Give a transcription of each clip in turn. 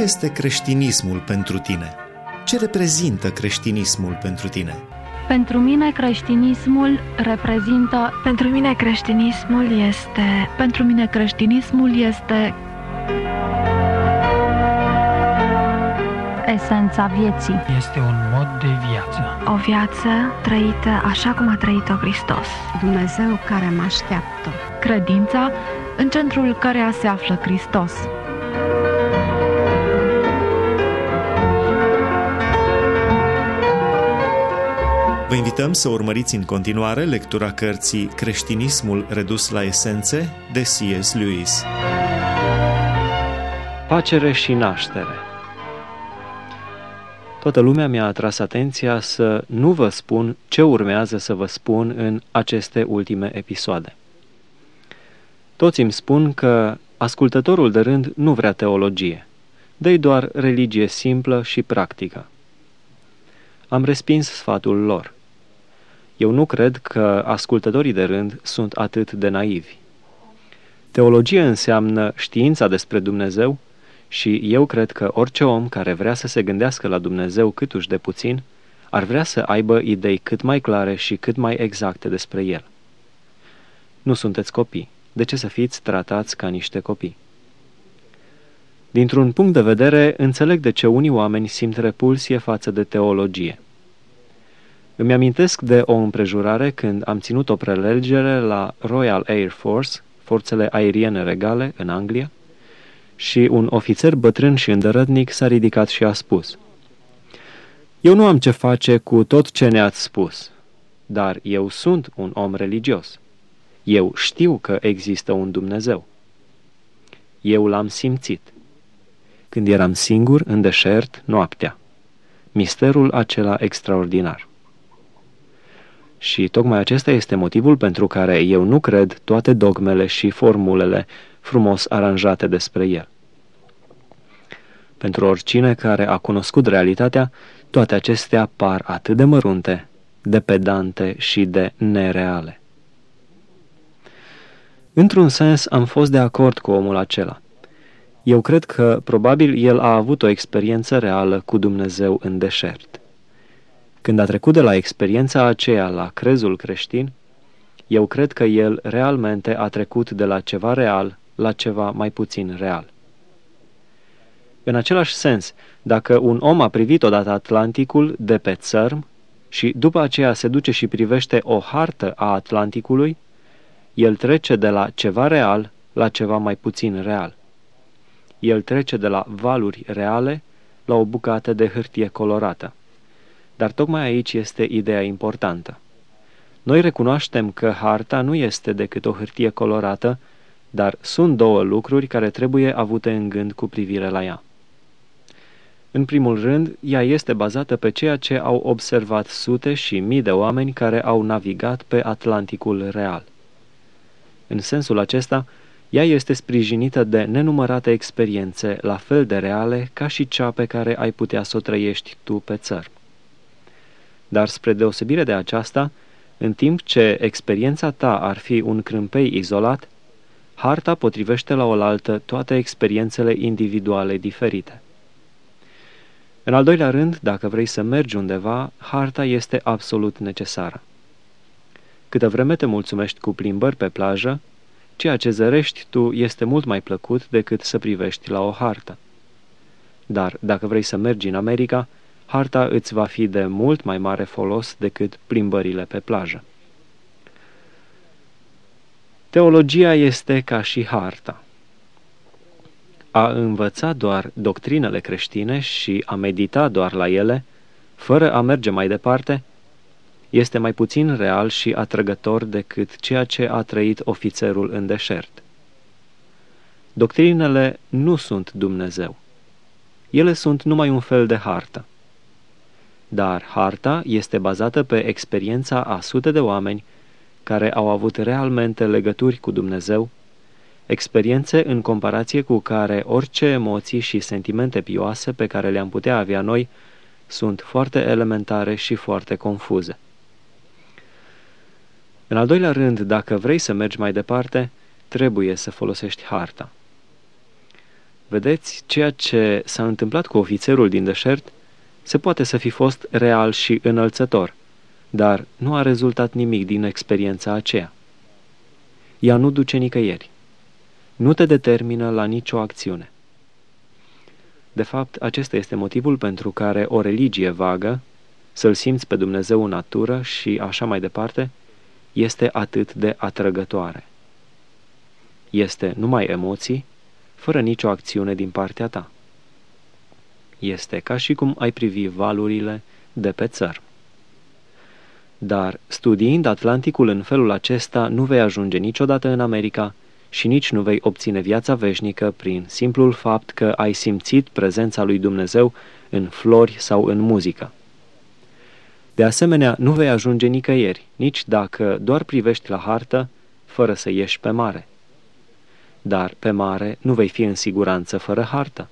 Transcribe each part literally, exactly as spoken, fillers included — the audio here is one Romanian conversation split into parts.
este creștinismul pentru tine? Ce reprezintă creștinismul pentru tine? Pentru mine creștinismul reprezintă... Pentru mine creștinismul este... Pentru mine creștinismul este... esența vieții. Este un mod de viață. O viață trăită așa cum a trăit-o Hristos. Dumnezeu care mă așteaptă. Credința în centrul căreia se află Hristos. Vă invităm să urmăriți în continuare lectura cărții Creștinismul redus la esențe de C S Lewis. Pacere și naștere. Toată lumea mi-a atras atenția să nu vă spun ce urmează să vă spun în aceste ultime episoade. Toți îmi spun că ascultătorul de rând nu vrea teologie, dă-i doar religie simplă și practică. Am respins sfatul lor. Eu nu cred că ascultătorii de rând sunt atât de naivi. Teologie înseamnă știința despre Dumnezeu și eu cred că orice om care vrea să se gândească la Dumnezeu câtuși de puțin, ar vrea să aibă idei cât mai clare și cât mai exacte despre El. Nu sunteți copii. De ce să fiți tratați ca niște copii? Dintr-un punct de vedere, înțeleg de ce unii oameni simt repulsie față de teologie. Îmi amintesc de o împrejurare când am ținut o prelegere la Royal Air Force, forțele aeriene regale, în Anglia, și un ofițer bătrân și îndărătnic s-a ridicat și a spus: Eu nu am ce face cu tot ce ne-ați spus, dar eu sunt un om religios. Eu știu că există un Dumnezeu. Eu l-am simțit. Când eram singur în deșert, noaptea. Misterul acela extraordinar. Și tocmai acesta este motivul pentru care eu nu cred toate dogmele și formulele frumos aranjate despre el. Pentru oricine care a cunoscut realitatea, toate acestea par atât de mărunte, de pedante și de nereale. Într-un sens, am fost de acord cu omul acela. Eu cred că, probabil, el a avut o experiență reală cu Dumnezeu în deșert. Când a trecut de la experiența aceea la crezul creștin, eu cred că el realmente a trecut de la ceva real la ceva mai puțin real. În același sens, dacă un om a privit odată Atlanticul de pe țărm și după aceea se duce și privește o hartă a Atlanticului, el trece de la ceva real la ceva mai puțin real. El trece de la valuri reale la o bucată de hârtie colorată. Dar tocmai aici este ideea importantă. Noi recunoaștem că harta nu este decât o hârtie colorată, dar sunt două lucruri care trebuie avute în gând cu privire la ea. În primul rând, ea este bazată pe ceea ce au observat sute și mii de oameni care au navigat pe Atlanticul real. În sensul acesta, ea este sprijinită de nenumărate experiențe la fel de reale ca și cea pe care ai putea să o trăiești tu pe țărm. Dar spre deosebire de aceasta, în timp ce experiența ta ar fi un crâmpei izolat, harta potrivește la oaltă toate experiențele individuale diferite. În al doilea rând, dacă vrei să mergi undeva, harta este absolut necesară. Câtă vreme te mulțumești cu plimbări pe plajă, ceea ce zărești tu este mult mai plăcut decât să privești la o hartă. Dar dacă vrei să mergi în America, harta îți va fi de mult mai mare folos decât plimbările pe plajă. Teologia este ca și harta. A învăța doar doctrinele creștine și a medita doar la ele, fără a merge mai departe, este mai puțin real și atrăgător decât ceea ce a trăit ofițerul în deșert. Doctrinele nu sunt Dumnezeu. Ele sunt numai un fel de hartă. Dar harta este bazată pe experiența a sute de oameni care au avut realmente legături cu Dumnezeu, experiențe în comparație cu care orice emoții și sentimente pioase pe care le-am putea avea noi sunt foarte elementare și foarte confuze. În al doilea rând, dacă vrei să mergi mai departe, trebuie să folosești harta. Vedeți, ceea ce s-a întâmplat cu ofițerul din deșert se poate să fi fost real și înălțător, dar nu a rezultat nimic din experiența aceea. Ea nu duce nicăieri. Nu te determină la nicio acțiune. De fapt, acesta este motivul pentru care o religie vagă, să-L simți pe Dumnezeu în natură și așa mai departe, este atât de atrăgătoare. Este numai emoții, fără nicio acțiune din partea ta. Este ca și cum ai privi valurile de pe țărm. Dar, studiind Atlanticul în felul acesta, nu vei ajunge niciodată în America și nici nu vei obține viața veșnică prin simplul fapt că ai simțit prezența lui Dumnezeu în flori sau în muzică. De asemenea, nu vei ajunge nicăieri, nici dacă doar privești la hartă, fără să ieși pe mare. Dar pe mare nu vei fi în siguranță fără hartă.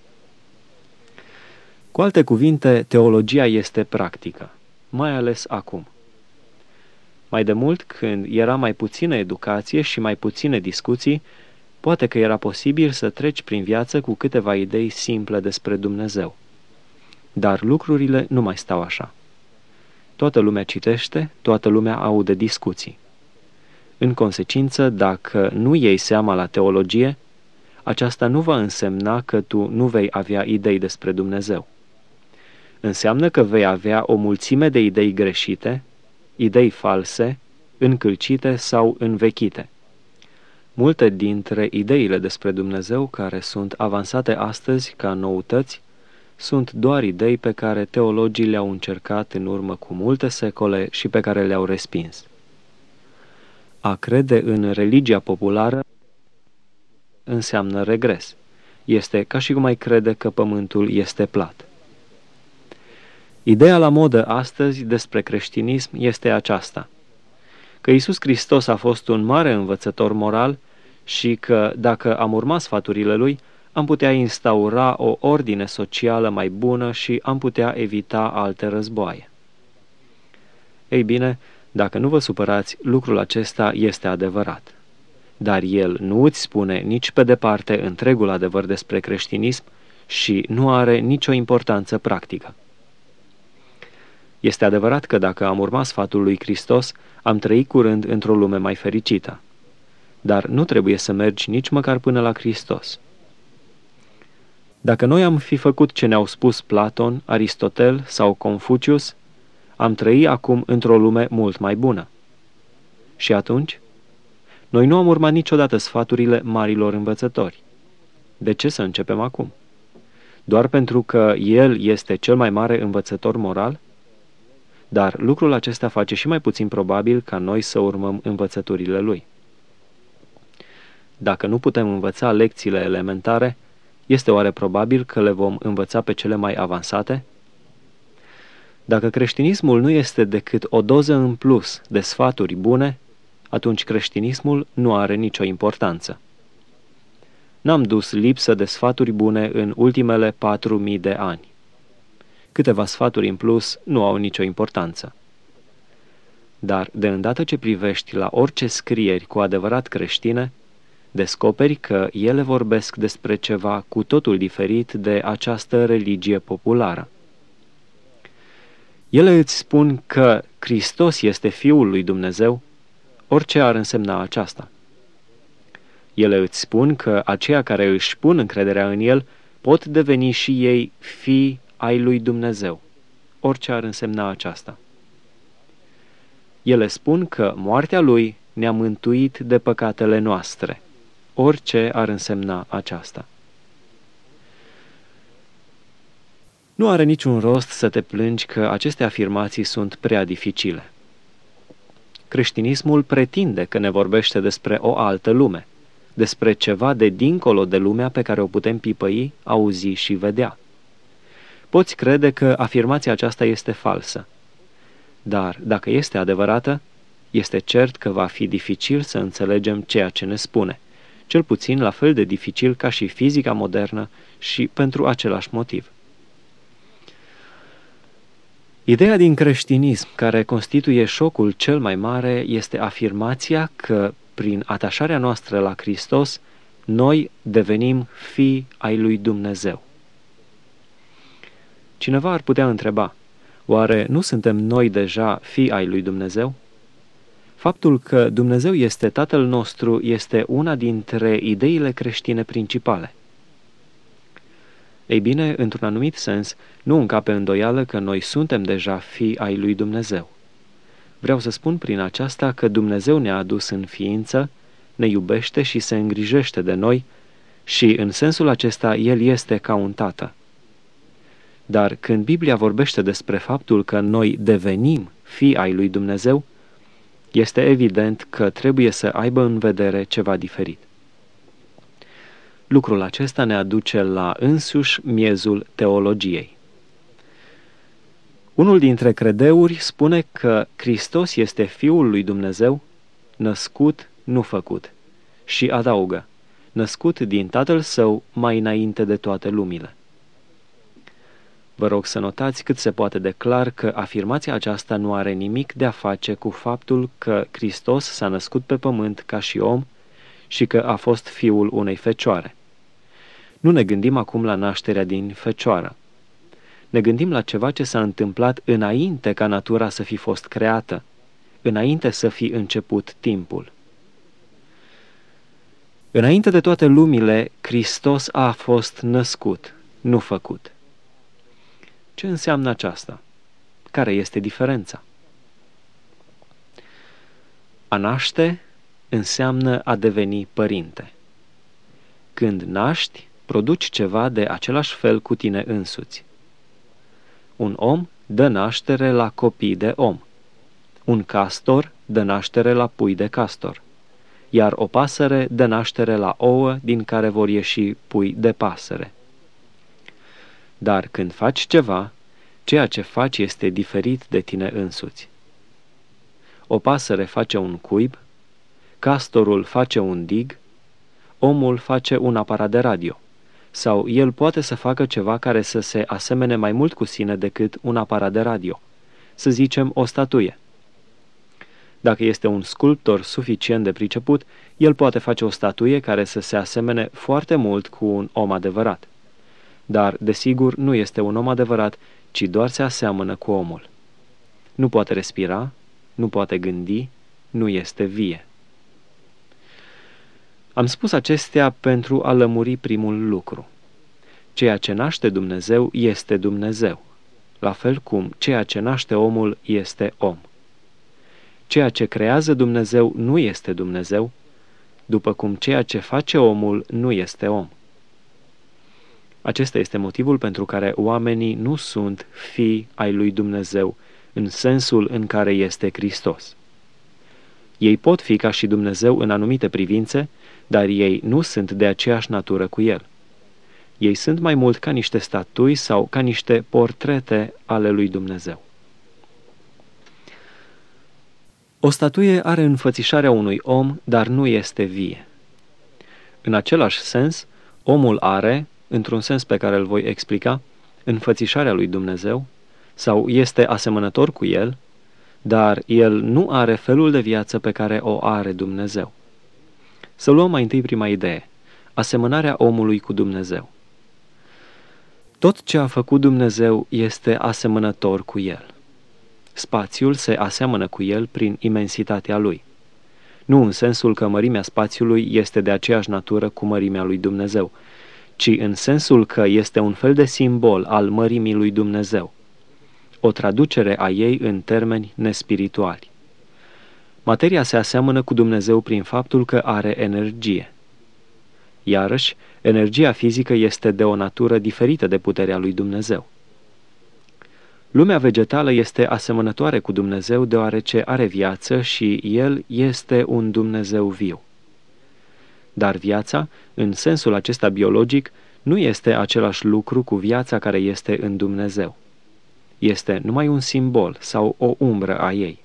Cu alte cuvinte, teologia este practică, mai ales acum. Mai de mult, când era mai puțină educație și mai puține discuții, poate că era posibil să treci prin viață cu câteva idei simple despre Dumnezeu. Dar lucrurile nu mai stau așa. Toată lumea citește, toată lumea aude discuții. În consecință, dacă nu iei seama la teologie, aceasta nu va însemna că tu nu vei avea idei despre Dumnezeu. Înseamnă că vei avea o mulțime de idei greșite, idei false, încălcite sau învechite. Multe dintre ideile despre Dumnezeu care sunt avansate astăzi ca noutăți sunt doar idei pe care teologii le-au încercat în urmă cu multe secole și pe care le-au respins. A crede în religia populară înseamnă regres. Este ca și cum ai crede că pământul este plat. Ideea la modă astăzi despre creștinism este aceasta, că Iisus Hristos a fost un mare învățător moral și că, dacă am urma sfaturile Lui, am putea instaura o ordine socială mai bună și am putea evita alte războaie. Ei bine, dacă nu vă supărați, lucrul acesta este adevărat. Dar el nu îți spune nici pe departe întregul adevăr despre creștinism și nu are nicio importanță practică. Este adevărat că dacă am urmat sfatul lui Hristos, am trăit curând într-o lume mai fericită. Dar nu trebuie să mergi nici măcar până la Hristos. Dacă noi am fi făcut ce ne-au spus Platon, Aristotel sau Confucius, am trăit acum într-o lume mult mai bună. Și atunci? Noi nu am urmat niciodată sfaturile marilor învățători. De ce să începem acum? Doar pentru că el este cel mai mare învățător moral? Dar lucrul acesta face și mai puțin probabil ca noi să urmăm învățăturile lui. Dacă nu putem învăța lecțiile elementare, este oare probabil că le vom învăța pe cele mai avansate? Dacă creștinismul nu este decât o doză în plus de sfaturi bune, atunci creștinismul nu are nicio importanță. N-am dus lipsă de sfaturi bune în ultimele patru mii de ani. Câteva sfaturi în plus nu au nicio importanță. Dar de îndată ce privești la orice scrieri cu adevărat creștine, descoperi că ele vorbesc despre ceva cu totul diferit de această religie populară. Ele îți spun că Hristos este Fiul lui Dumnezeu, orice ar însemna aceasta. Ele îți spun că aceia care își pun încrederea în El pot deveni și ei fii ai lui Dumnezeu, orice ar însemna aceasta. Ele spun că moartea Lui ne-a mântuit de păcatele noastre, orice ar însemna aceasta. Nu are niciun rost să te plângi că aceste afirmații sunt prea dificile. Creștinismul pretinde că ne vorbește despre o altă lume, despre ceva de dincolo de lumea pe care o putem pipăi, auzi și vedea. Poți crede că afirmația aceasta este falsă, dar dacă este adevărată, este cert că va fi dificil să înțelegem ceea ce ne spune, cel puțin la fel de dificil ca și fizica modernă și pentru același motiv. Ideea din creștinism care constituie șocul cel mai mare este afirmația că, prin atașarea noastră la Hristos, noi devenim fii ai lui Dumnezeu. Cineva ar putea întreba, oare nu suntem noi deja fii ai lui Dumnezeu? Faptul că Dumnezeu este Tatăl nostru este una dintre ideile creștine principale. Ei bine, într-un anumit sens, nu încape îndoială că noi suntem deja fii ai lui Dumnezeu. Vreau să spun prin aceasta că Dumnezeu ne-a adus în ființă, ne iubește și se îngrijește de noi și, în sensul acesta, El este ca un tată. Dar când Biblia vorbește despre faptul că noi devenim fii ai lui Dumnezeu, este evident că trebuie să aibă în vedere ceva diferit. Lucrul acesta ne aduce la însuși miezul teologiei. Unul dintre credeuri spune că Hristos este Fiul lui Dumnezeu, născut, nu făcut, și adaugă, născut din Tatăl Său mai înainte de toate lumile. Vă rog să notați cât se poate de clar că afirmația aceasta nu are nimic de a face cu faptul că Hristos s-a născut pe pământ ca și om și că a fost fiul unei fecioare. Nu ne gândim acum la nașterea din fecioară. Ne gândim la ceva ce s-a întâmplat înainte ca natura să fi fost creată, înainte să fi început timpul. Înainte de toate lumile, Hristos a fost născut, nu făcut. Ce înseamnă aceasta? Care este diferența? A naște înseamnă a deveni părinte. Când naști, produci ceva de același fel cu tine însuți. Un om dă naștere la copii de om. Un castor dă naștere la pui de castor. Iar o pasăre dă naștere la ouă din care vor ieși pui de pasăre. Dar când faci ceva, ceea ce faci este diferit de tine însuți. O pasăre face un cuib, castorul face un dig, omul face un aparat de radio, sau el poate să facă ceva care să se asemene mai mult cu sine decât un aparat de radio, să zicem o statuie. Dacă este un sculptor suficient de priceput, el poate face o statuie care să se asemene foarte mult cu un om adevărat. Dar, desigur, nu este un om adevărat, ci doar se aseamănă cu omul. Nu poate respira, nu poate gândi, nu este vie. Am spus acestea pentru a lămuri primul lucru. Ceea ce naște Dumnezeu este Dumnezeu, la fel cum ceea ce naște omul este om. Ceea ce creează Dumnezeu nu este Dumnezeu, după cum ceea ce face omul nu este om. Acesta este motivul pentru care oamenii nu sunt fii ai lui Dumnezeu, în sensul în care este Hristos. Ei pot fi ca și Dumnezeu în anumite privințe, dar ei nu sunt de aceeași natură cu El. Ei sunt mai mult ca niște statui sau ca niște portrete ale lui Dumnezeu. O statuie are înfățișarea unui om, dar nu este vie. În același sens, omul are, într-un sens pe care îl voi explica, înfățișarea lui Dumnezeu, sau este asemănător cu El, dar el nu are felul de viață pe care o are Dumnezeu. Să luăm mai întâi prima idee, asemănarea omului cu Dumnezeu. Tot ce a făcut Dumnezeu este asemănător cu El. Spațiul se aseamănă cu El prin imensitatea Lui. Nu în sensul că mărimea spațiului este de aceeași natură cu mărimea lui Dumnezeu, ci în sensul că este un fel de simbol al mărimii lui Dumnezeu, o traducere a ei în termeni nespirituali. Materia se aseamănă cu Dumnezeu prin faptul că are energie. Iarăși, energia fizică este de o natură diferită de puterea lui Dumnezeu. Lumea vegetală este asemănătoare cu Dumnezeu deoarece are viață și El este un Dumnezeu viu. Dar viața, în sensul acesta biologic, nu este același lucru cu viața care este în Dumnezeu. Este numai un simbol sau o umbră a ei.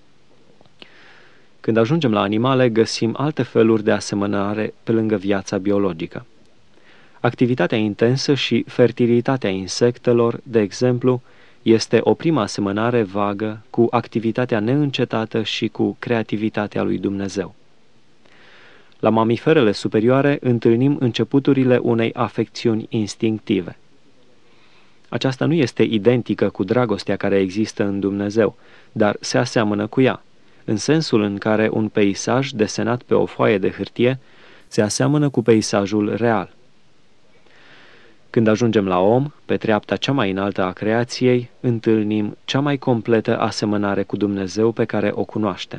Când ajungem la animale, găsim alte feluri de asemănare pe lângă viața biologică. Activitatea intensă și fertilitatea insectelor, de exemplu, este o primă asemănare vagă cu activitatea neîncetată și cu creativitatea lui Dumnezeu. La mamiferele superioare întâlnim începuturile unei afecțiuni instinctive. Aceasta nu este identică cu dragostea care există în Dumnezeu, dar se aseamănă cu ea, în sensul în care un peisaj desenat pe o foaie de hârtie se aseamănă cu peisajul real. Când ajungem la om, pe treapta cea mai înaltă a creației, întâlnim cea mai completă asemănare cu Dumnezeu pe care o cunoaștem.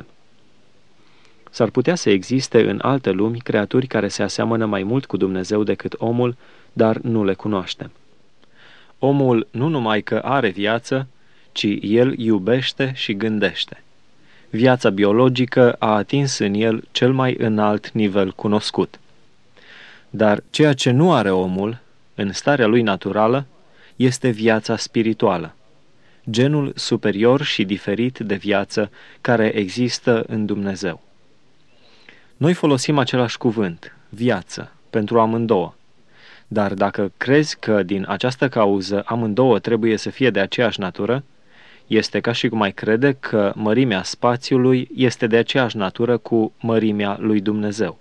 S-ar putea să existe în alte lumi creaturi care se aseamănă mai mult cu Dumnezeu decât omul, dar nu le cunoaștem. Omul nu numai că are viață, ci el iubește și gândește. Viața biologică a atins în el cel mai înalt nivel cunoscut. Dar ceea ce nu are omul, în starea lui naturală, este viața spirituală, genul superior și diferit de viață care există în Dumnezeu. Noi folosim același cuvânt, viață, pentru amândouă, dar dacă crezi că din această cauză amândouă trebuie să fie de aceeași natură, este ca și cum ai crede că mărimea spațiului este de aceeași natură cu mărimea lui Dumnezeu.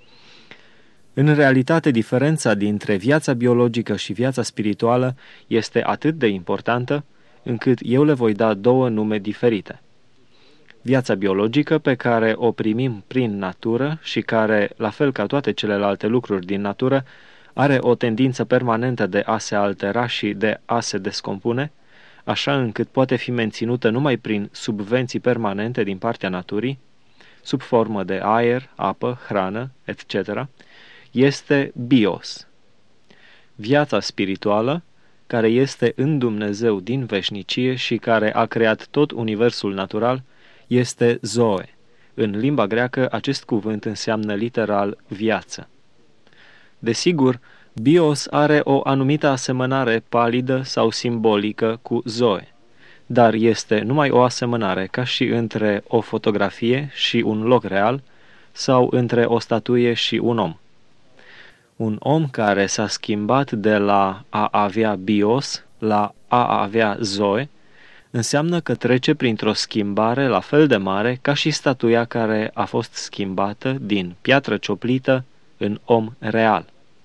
În realitate, diferența dintre viața biologică și viața spirituală este atât de importantă, încât eu le voi da două nume diferite. Viața biologică, pe care o primim prin natură și care, la fel ca toate celelalte lucruri din natură, are o tendință permanentă de a se altera și de a se descompune, așa încât poate fi menținută numai prin subvenții permanente din partea naturii, sub formă de aer, apă, hrană, et cetera, este bios. Viața spirituală, care este în Dumnezeu din veșnicie și care a creat tot universul natural, este zoe. În limba greacă, acest cuvânt înseamnă literal viață. Desigur, bios are o anumită asemănare palidă sau simbolică cu zoe, dar este numai o asemănare ca și între o fotografie și un loc real sau între o statuie și un om. Un om care s-a schimbat de la a avea bios la a avea zoe înseamnă că trece printr-o schimbare la fel de mare ca și statuia care a fost schimbată din piatră cioplită în om real.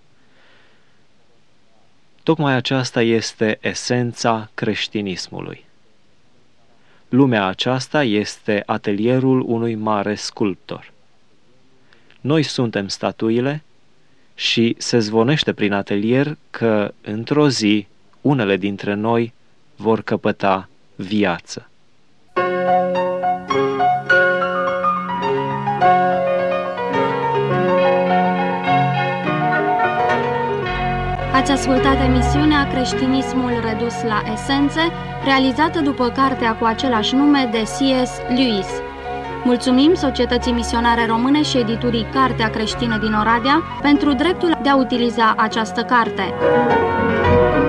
Tocmai aceasta este esența creștinismului. Lumea aceasta este atelierul unui mare sculptor. Noi suntem statuile și se zvonește prin atelier că, într-o zi, unele dintre noi vor căpăta viață. Ați ascultat emisiunea Creștinismul redus la esențe, realizată după cartea cu același nume de C S Lewis. Mulțumim Societății Misionare Române și editurii Cartea Creștină din Oradea pentru dreptul de a utiliza această carte.